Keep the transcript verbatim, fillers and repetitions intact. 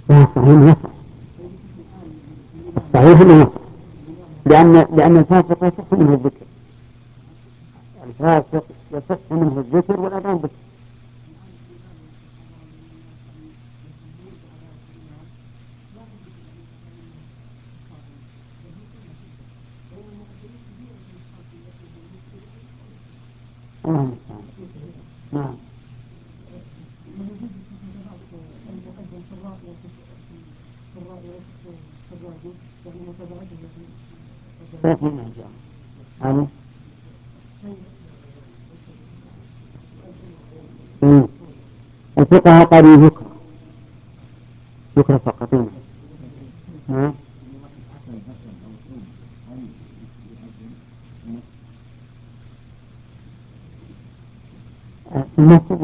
لا صحيح يصح. صحيح انه يصح، لأن لأن الفاسق يصح منه الذكر، الفاسق يصح منه الذكر والأذان بك. نعم. هذا الفقهاء قالوا يكره، يكره فقط. نعم. النص